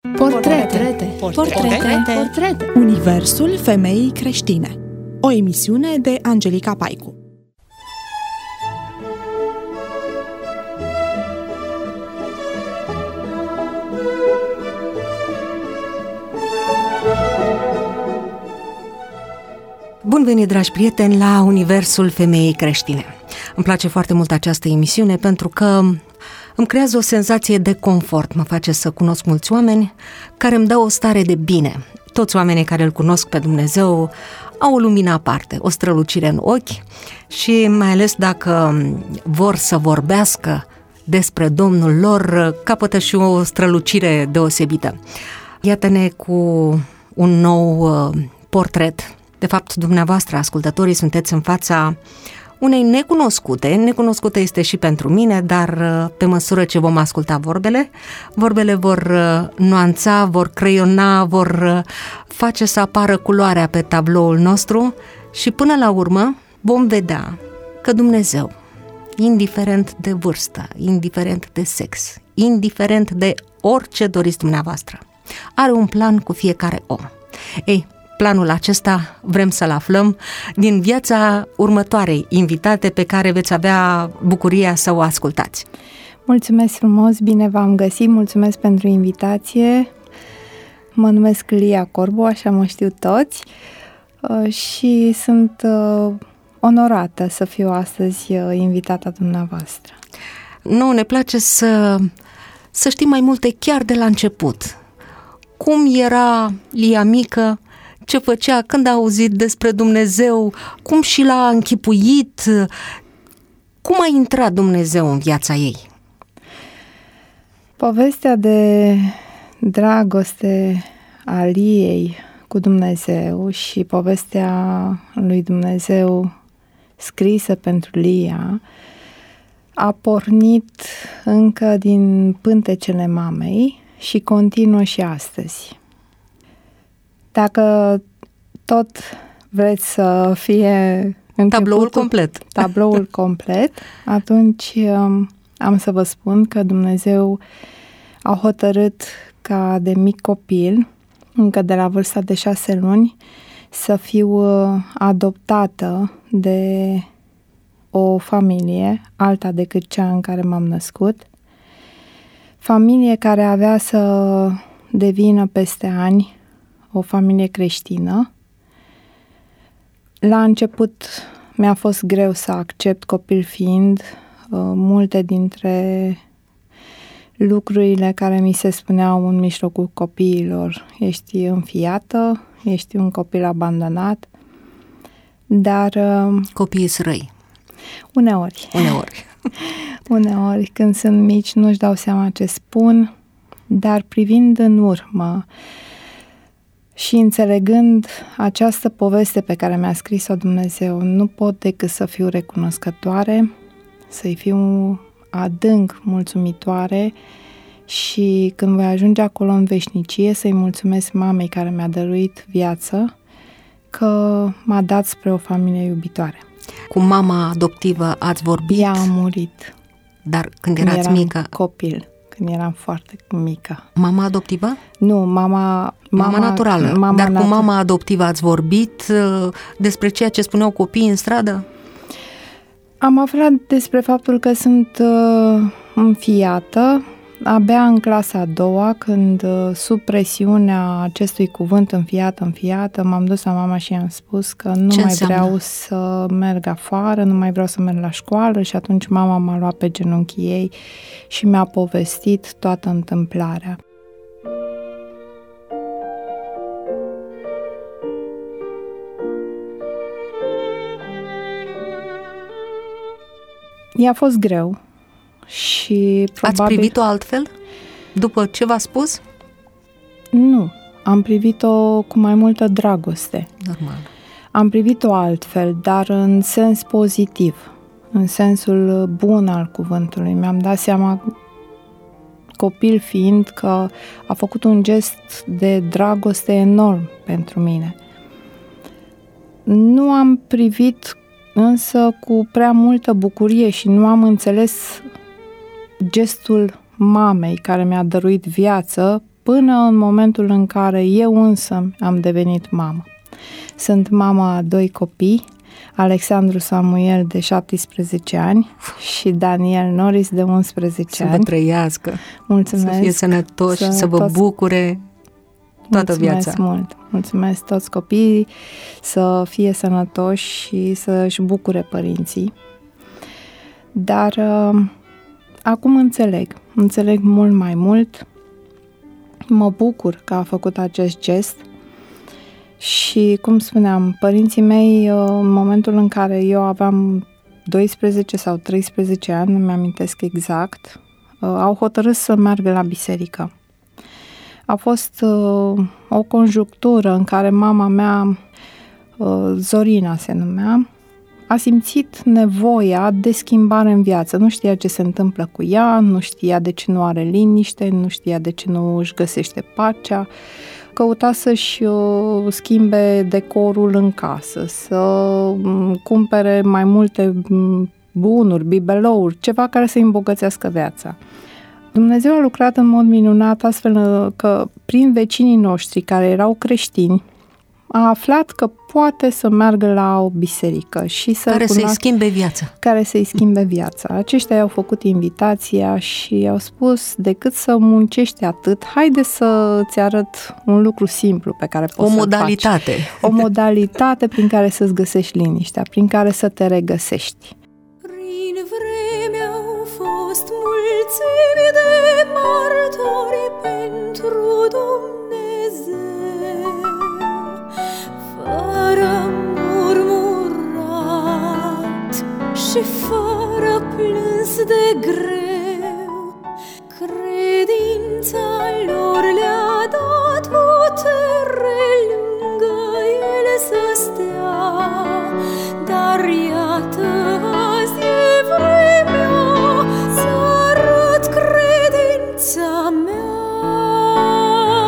Portrete. Universul femeii creștine. O emisiune de Angelica Paicu. Bun venit, dragi prieteni, la Universul femeii creștine. Îmi place foarte mult această emisiune pentru că îmi creează o senzație de confort, mă face să cunosc mulți oameni care îmi dau o stare de bine. Toți oamenii care îl cunosc pe Dumnezeu au o lumină aparte, o strălucire în ochi și mai ales dacă vor să vorbească despre Domnul lor, capătă și o strălucire deosebită. Iată-ne cu un nou portret. De fapt, dumneavoastră, ascultătorii, sunteți în fața unei necunoscute este și pentru mine, dar pe măsură ce vom asculta vorbele vor nuanța, vor creiona, vor face să apară culoarea pe tabloul nostru și până la urmă vom vedea că Dumnezeu, indiferent de vârstă, indiferent de sex, indiferent de orice doriți dumneavoastră, are un plan cu fiecare om. Ei, planul acesta vrem să-l aflăm din viața următoarei invitate pe care veți avea bucuria să o ascultați. Mulțumesc frumos, bine v-am găsit, mulțumesc pentru invitație. Mă numesc Lia Corbu, așa mă știu toți, și sunt onorată să fiu astăzi invitata dumneavoastră. Nouă ne place să știm mai multe chiar de la început. Cum era Lia mică? Ce făcea, când a auzit despre Dumnezeu, cum și l-a închipuit, cum a intrat Dumnezeu în viața ei? Povestea de dragoste a Liei cu Dumnezeu și povestea lui Dumnezeu scrisă pentru Lia a pornit încă din pântecele mamei și continuă și astăzi. Dacă tot vreți să fie tabloul complet, atunci am să vă spun că Dumnezeu a hotărât ca de mic copil, încă de la vârsta de 6 luni, să fiu adoptată de o familie, alta decât cea în care m-am născut, familie care avea să devină peste ani o familie creștină. La început mi-a fost greu să accept, copil fiind, multe dintre lucrurile care mi se spuneau în mijlocul copiilor. Ești înfiată, ești un copil abandonat, dar... Copiii sunt răi. Uneori, când sunt mici, nu-și dau seama ce spun, dar privind în urmă și înțelegând această poveste pe care mi-a scris-o Dumnezeu, nu pot decât să fiu recunoscătoare, să-i fiu adânc mulțumitoare și când voi ajunge acolo în veșnicie să-i mulțumesc mamei care mi-a dăruit viață că m-a dat spre o familie iubitoare. Cu mama adoptivă ați vorbit? Ea a murit. Dar când erați mică? Copil. Când eram foarte mică. Mama adoptivă? Nu, mama naturală. Cu mama adoptivă ați vorbit despre ceea ce spuneau copiii în stradă? Am aflat despre faptul că sunt înfiată abia în clasa a doua, când sub presiunea acestui cuvânt înfiată, m-am dus la mama și i-am spus că nu mai vreau să merg afară, nu mai vreau să merg la școală și atunci mama m-a luat pe genunchii ei și mi-a povestit toată întâmplarea. I-a fost greu și probabil... Ați privit-o altfel după ce v-a spus? Nu, am privit-o cu mai multă dragoste. Normal. Am privit-o altfel, dar în sens pozitiv, în sensul bun al cuvântului. Mi-am dat seama, copil fiind, că a făcut un gest de dragoste enorm pentru mine. Nu am privit însă cu prea multă bucurie și nu am înțeles gestul mamei care mi-a dăruit viață până în momentul în care eu însă am devenit mamă. Sunt mama a 2 copii, Alexandru Samuel de 17 ani și Daniel Norris de 11 ani. Să vă trăiască, mulțumesc, să fie sănătoși, să vă bucure toată viața. Mult. Mulțumesc toți copiii, să fie sănătoși și să-și bucure părinții. Dar acum înțeleg mult mai mult, mă bucur că a făcut acest gest și, cum spuneam, părinții mei, în momentul în care eu aveam 12 sau 13 ani, nu mi-amintesc exact, au hotărât să meargă la biserică. A fost o conjunctură în care mama mea, Zorina se numea, a simțit nevoia de schimbare în viață. Nu știa ce se întâmplă cu ea, nu știa de ce nu are liniște, nu știa de ce nu își găsește pacea. Căuta să-și schimbe decorul în casă, să cumpere mai multe bunuri, bibelouri, ceva care să-i îmbogățească viața. Dumnezeu a lucrat în mod minunat astfel că prin vecinii noștri care erau creștini a aflat că poate să meargă la o biserică și să-i schimbe viața. Care să-i schimbe viața. Aceștia i-au făcut invitația și i-au spus, decât să muncești atât, haide să-ți arăt un lucru simplu pe care poți să-l modalitate. Faci. O modalitate prin care să-ți găsești liniștea, prin care să te regăsești. Prin vreme au fost mulțimi de martori pentru Dumnezeu, fără murmurat și fără plâns de greu. Credința lor le-a dat putere lângă ele să stea, dar iată azi e vremea să arăt credința mea.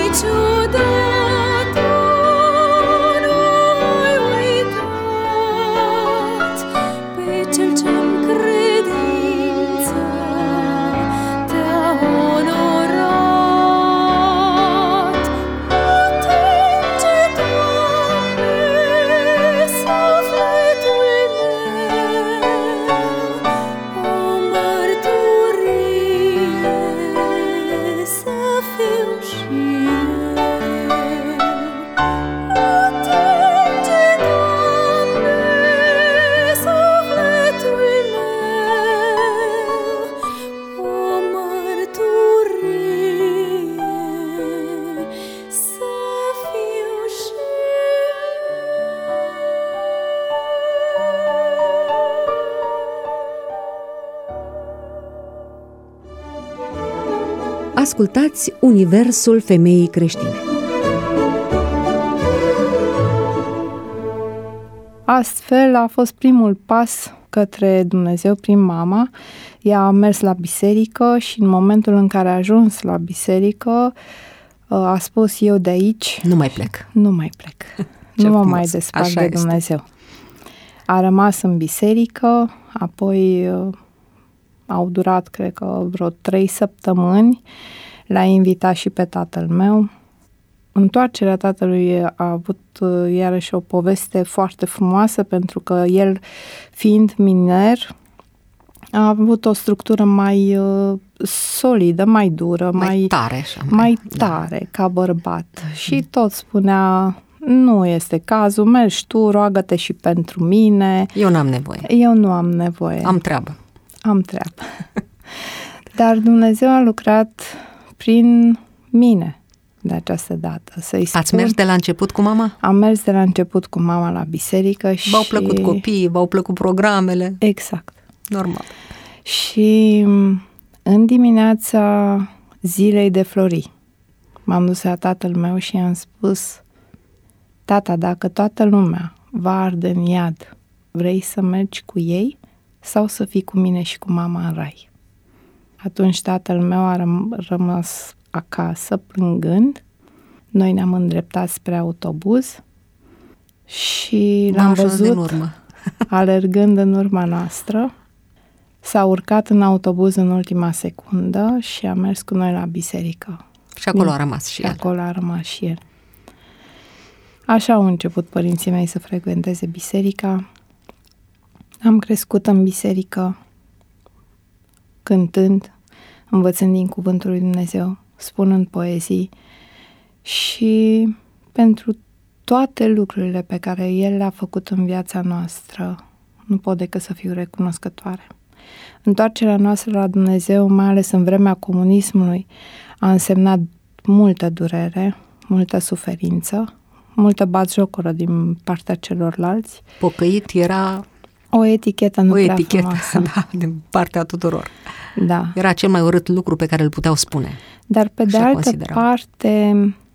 niciodată nu ai uitat pe cel ce-n credință te-a onorat. Atinge, Doamne, sufletul meu, o mărturie să fiu și eu. Atinge, Doamne, sufletul meu, o mărturie să fiu și Ascultați Universul Femeii Creștine. Astfel a fost primul pas către Dumnezeu prin mama. Ea a mers la biserică și în momentul în care a ajuns la biserică a spus: eu de aici Nu mai plec. nu mai plec. Ce Nu mă frumos. mai despart Așa de este. Dumnezeu. A rămas în biserică, apoi au durat, cred că, vreo 3 săptămâni. L-a invitat și pe tatăl meu. Întoarcerea tatălui a avut iarăși o poveste foarte frumoasă, pentru că el, fiind miner, a avut o structură mai solidă, mai dură, Mai tare, așa. mai tare ca bărbat. Și tot spunea: nu este cazul, mergi tu, roagă-te și pentru mine. Eu n-am nevoie. Eu nu am nevoie. Am treabă. Am treabă. Dar Dumnezeu a lucrat prin mine de această dată. Să-i spun, Ați mers de la început cu mama? Am mers de la început cu mama la biserică și... V-au plăcut copiii, v-au plăcut programele? Exact. Normal. Și în dimineața zilei de flori m-am dus la tatăl meu și i-am spus: tata, dacă toată lumea va arde în iad, vrei să mergi cu ei sau să fii cu mine și cu mama în rai? Atunci tatăl meu a rămas acasă plângând. Noi ne-am îndreptat spre autobuz și l-am văzut alergând în urma noastră. S-a urcat în autobuz în ultima secundă și a mers cu noi la biserică. Și acolo a rămas și el. Acolo a rămas și el. Așa au început părinții mei să frecventeze biserica. Am crescut în biserică, cântând, învățând din Cuvântul lui Dumnezeu, spunând poezii și pentru toate lucrurile pe care El le-a făcut în viața noastră, nu pot decât să fiu recunoscătoare. Întoarcerea noastră la Dumnezeu, mai ales în vremea comunismului, a însemnat multă durere, multă suferință, multă batjocură din partea celorlalți. Pocăit era o etichetă nu prea frumoasă. Da, din partea tuturor. Da. Era cel mai urât lucru pe care îl puteau spune. Dar pe de altă parte,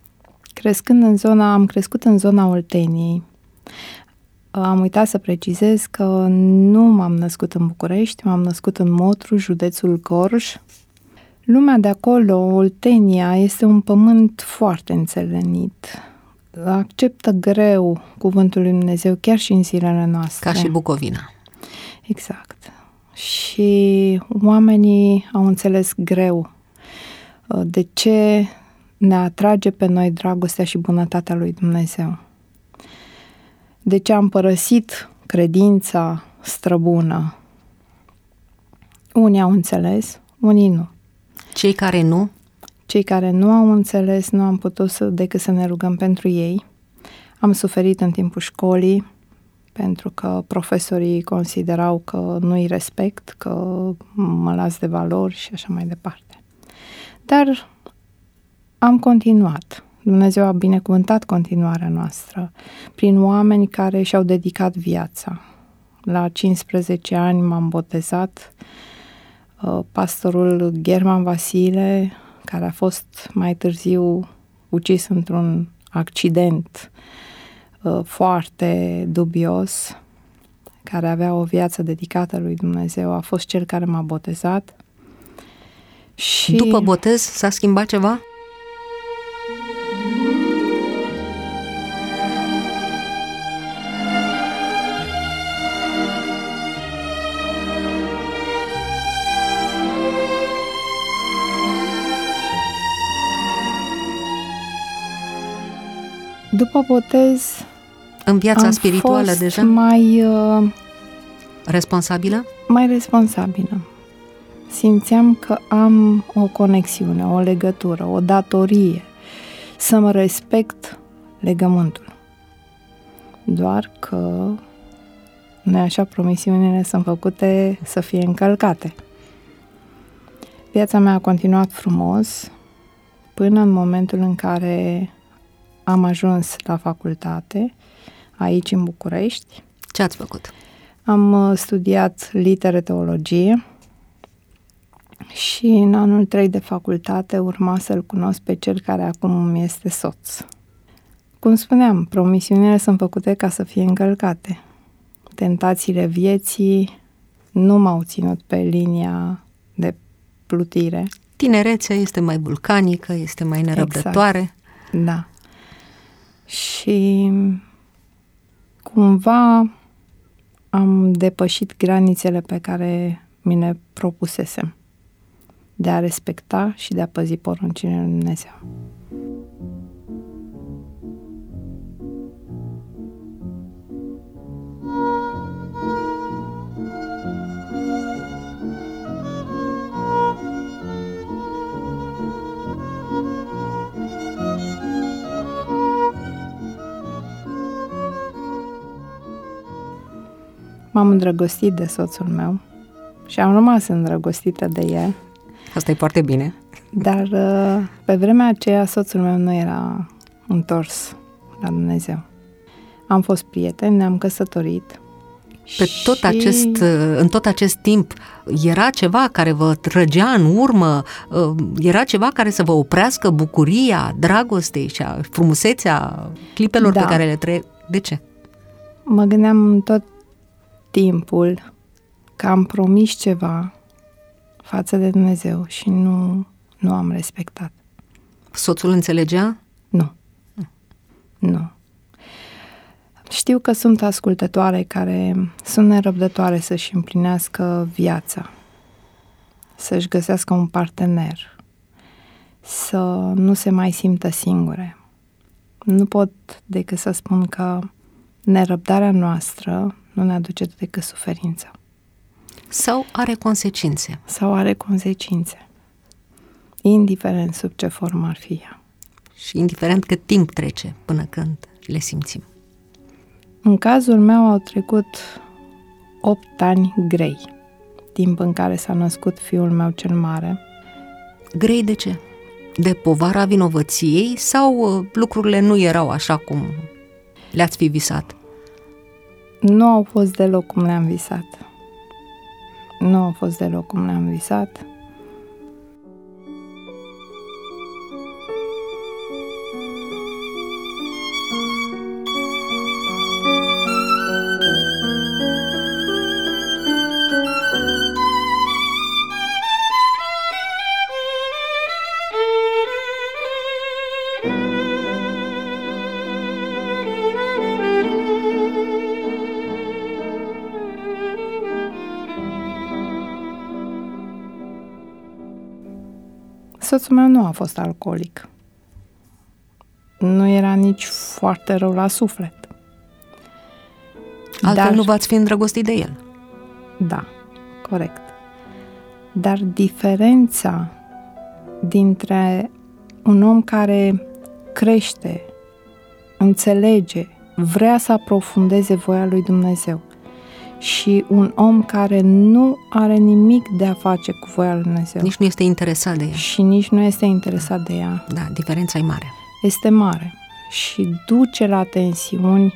am crescut în zona Olteniei. Am uitat să precizez că nu m-am născut în București, m-am născut în Motru, județul Gorj. Lumea de acolo, Oltenia, este un pământ foarte înțelenit. Acceptă greu cuvântul lui Dumnezeu chiar și în zilele noastre. Ca și Bucovina. Exact. Și oamenii au înțeles greu de ce ne atrage pe noi dragostea și bunătatea lui Dumnezeu. De ce am părăsit credința străbună. Unii au înțeles, unii nu. Cei care nu au înțeles, nu am putut decât să ne rugăm pentru ei. Am suferit în timpul școlii, pentru că profesorii considerau că nu-i respect, că mă las de valori și așa mai departe. Dar am continuat. Dumnezeu a binecuvântat continuarea noastră prin oameni care și-au dedicat viața. La 15 ani m-am botezat. Pastorul German Vasile, care a fost mai târziu ucis într-un accident foarte dubios, care avea o viață dedicată lui Dumnezeu, a fost cel care m-a botezat. Și după botez s-a schimbat ceva? După botez, în viața spirituală fost deja? Responsabilă? Mai responsabilă. Simțeam că am o conexiune, o legătură, o datorie să-mi respect legământul. Doar că nu așa, promisiunile sunt făcute să fie încălcate. Viața mea a continuat frumos până în momentul în care am ajuns la facultate, aici în București. Ce ați făcut? Am studiat litere teologie și în anul 3 de facultate urma să-l cunosc pe cel care acum îmi este soț. Cum spuneam, promisiunile sunt făcute ca să fie încălcate. Tentațiile vieții nu m-au ținut pe linia de plutire. Tinerețea este mai vulcanică, este mai nerăbdătoare. Exact. Da. Și cumva am depășit granițele pe care mi le propusesem de a respecta și de a păzi poruncile lui Dumnezeu. M-am îndrăgostit de soțul meu și am rămas îndrăgostită de el. Asta e foarte bine. Dar pe vremea aceea soțul meu nu era întors la Dumnezeu. Am fost prieteni, ne-am căsătorit. În tot acest timp era ceva care vă trăgea în urmă? Era ceva care să vă oprească bucuria dragostei și frumusețea clipelor pe care le trăie? De ce? Mă gândeam tot timpul că am promis ceva față de Dumnezeu și nu am respectat. Soțul înțelegea? Nu. Știu că sunt ascultătoare care sunt nerăbdătoare să-și împlinească viața, să-și găsească un partener, să nu se mai simtă singure. Nu pot decât să spun că nerăbdarea noastră nu ne aduce decât suferință. Sau are consecințe. Indiferent sub ce formă ar fi ea. Și indiferent cât timp trece până când le simțim. În cazul meu au trecut 8 ani grei, timp în care s-a născut fiul meu cel mare. Grei de ce? De povara vinovăției sau lucrurile nu erau așa cum le-ați fi visat? Nu au fost deloc cum le-am visat. Soțul meu nu a fost alcoolic. Nu era nici foarte rău la suflet. Altfel nu v-ați fi îndrăgostit de el. Da, corect. Dar diferența dintre un om care crește, înțelege, vrea să aprofundeze voia lui Dumnezeu și un om care nu are nimic de a face cu voia lui Dumnezeu. Nici nu este interesat de ea. Și nici nu este interesat de ea. Da, diferența e mare. Este mare și duce la tensiuni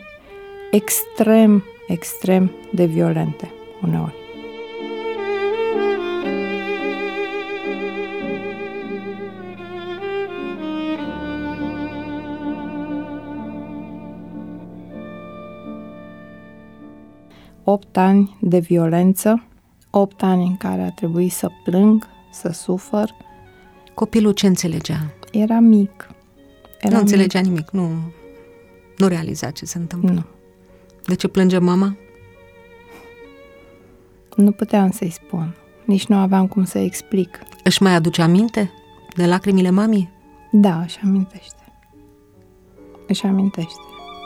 extrem de violente uneori. Opt ani de violență, 8 ani în care a trebuit să plâng, să sufăr. Copilul ce înțelegea? Era mic, Nu înțelegea nimic, nu realiza ce se întâmplă. Nu. De ce plânge mama? Nu puteam să-i spun. Nici nu aveam cum să explic. Își mai aduce aminte de lacrimile mamii? Da, își amintește. Își amintește.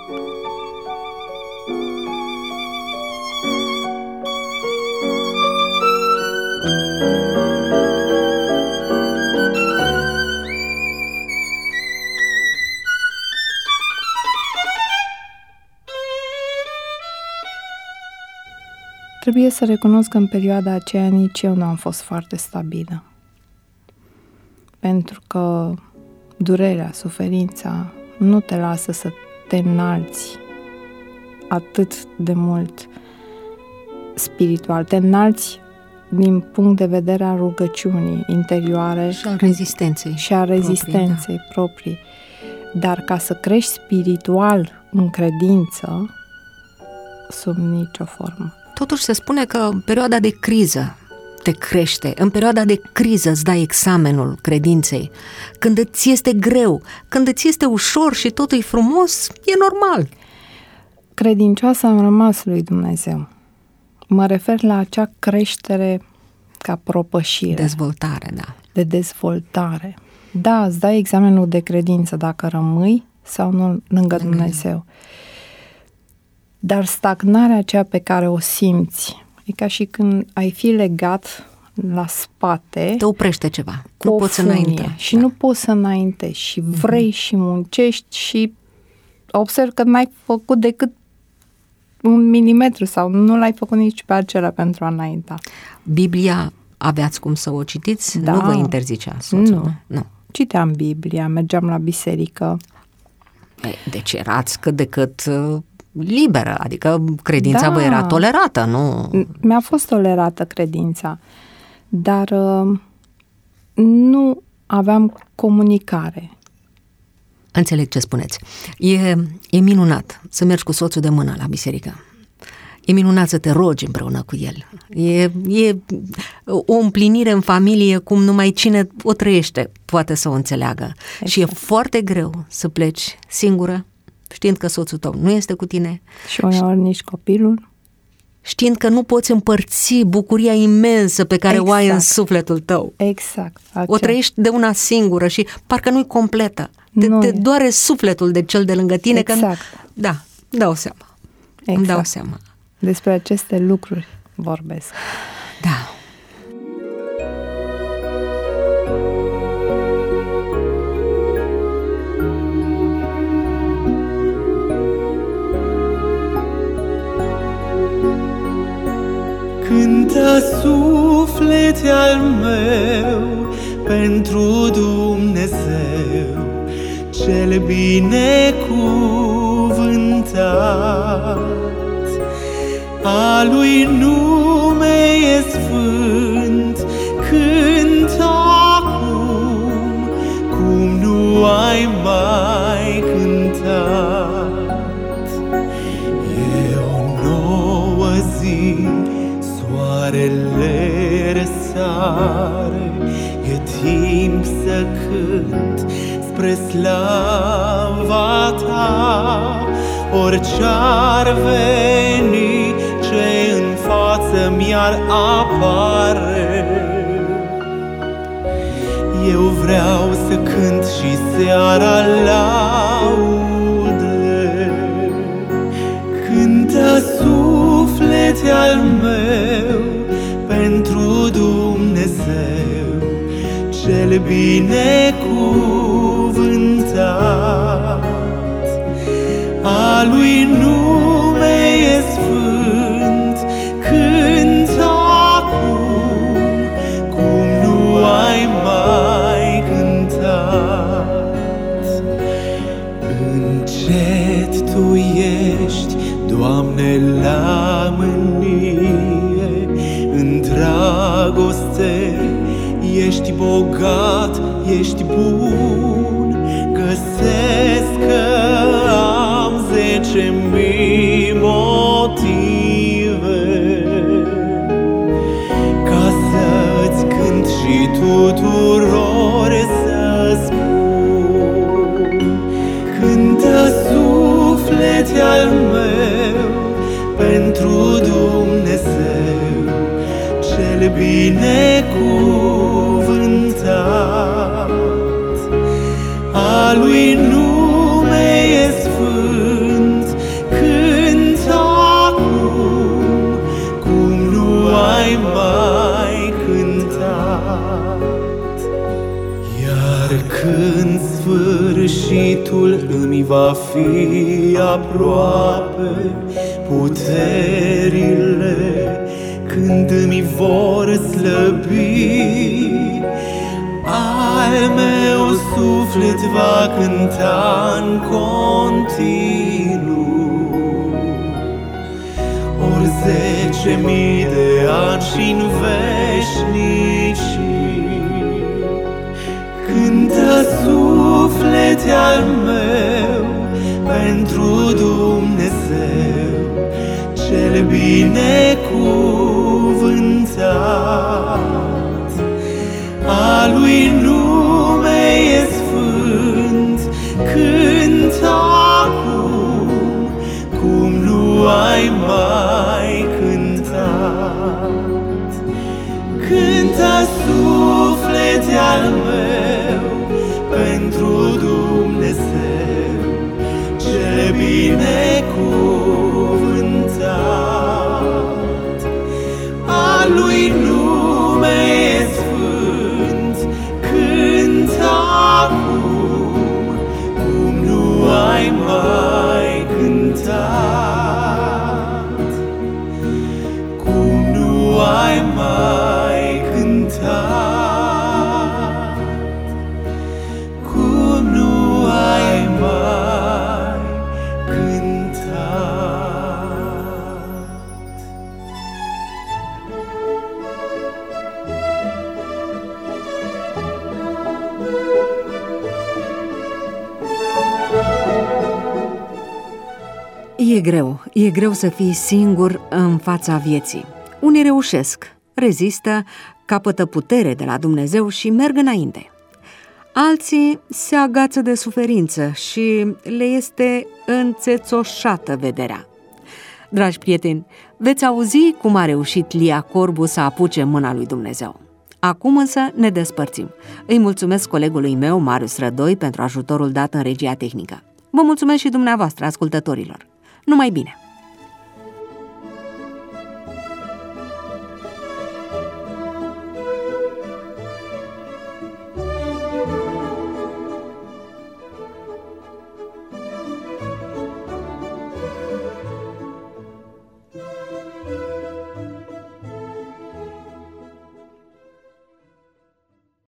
Trebuie să recunosc că în perioada aceea nici eu nu am fost foarte stabilă. Pentru că durerea, suferința nu te lasă să te înalți atât de mult spiritual. Te înalți din punct de vedere al rugăciunii interioare Și al rezistenței. și a rezistenței proprii. Dar ca să crești spiritual în credință, sub nicio formă. Totuși se spune că în perioada de criză te crește, în perioada de criză îți dai examenul credinței. Când îți este greu, când îți este ușor și totul e frumos, e normal. Credincioasă am rămas lui Dumnezeu. Mă refer la acea creștere ca propășire. Dezvoltare, da. De dezvoltare. Da, îți dai examenul de credință dacă rămâi sau nu lângă Dumnezeu. Dar stagnarea aceea pe care o simți, e ca și când ai fi legat la spate. Te oprește ceva. Nu poți înainte. Și nu poți să înaintești și vrei și muncești și observ că n-ai făcut decât 1 milimetru sau nu l-ai făcut nici pe acela pentru a înainta. Biblia aveați cum să o citiți? Da. Nu vă interzicea soțul? Nu. Citeam Biblia, mergeam la biserică. Deci erați cât de cât liberă, adică credința vă era tolerată, nu? Mi-a fost tolerată credința, dar nu aveam comunicare. Înțeleg ce spuneți. E minunat să mergi cu soțul de mână la biserică. E minunat să te rogi împreună cu el. E o împlinire în familie cum numai cine o trăiește poate să o înțeleagă. Exact. Și e foarte greu să pleci singură, știind că soțul tău nu este cu tine. Și uneori nici copilul. Știind că nu poți împărți bucuria imensă pe care o ai în sufletul tău. Exact. O trăiești de una singură și parcă nu-i completă. Te doare sufletul de cel de lângă tine. Exact. Da, dau seama. Exact. Îmi dau seama. Despre aceste lucruri vorbesc. Da. Cântă, suflete al meu, pentru Dumnezeu cel binecuvântat. A lui nume e sfânt, cântă acum, cum nu ai mai cântat. E o nouă zi, soarele răsare, e timp să cânt spre slava ta. Orice-ar veni, ce în față mi-ar apare, eu vreau să cânt și seara laude. Cântă, suflete al meu, pentru Dumnezeu cel binecuvântat. A lui nume e sfânt, cântă acum, cum nu ai mai cântat. Încet tu ești, Doamne, la mânie, în dragoste ești bogat, ești bun. Găsesc că am 10.000 motive ca să-ți cânt și tuturor să spun îmi va fi aproape puterile, când îmi vor slăbi, al meu suflet va cânta în continuu. Ori 10.000 de ani și-n veșnicii, cântă suflete al meu pentru Dumnezeu cel binecuvântat. A lui nume e sfânt, cântă acum cum nu ai mai cântat. Cântă suflete al meu pentru Dumnezeu cel binecuvântat. A lui nume e sfânt, cântă acum cum nu ai mai cântat, cum nu ai mai cântat, cum nu ai mai cântat. E greu să fii singur în fața vieții. Unii reușesc, rezistă, capătă putere de la Dumnezeu și merg înainte. Alții se agață de suferință și le este înțețoșată vederea. Dragi prieteni, veți auzi cum a reușit Lia Corbu să apuce mâna lui Dumnezeu. Acum însă ne despărțim. Îi mulțumesc colegului meu, Marius Rădoi, pentru ajutorul dat în regia tehnică. Vă mulțumesc și dumneavoastră, ascultătorilor. Numai bine!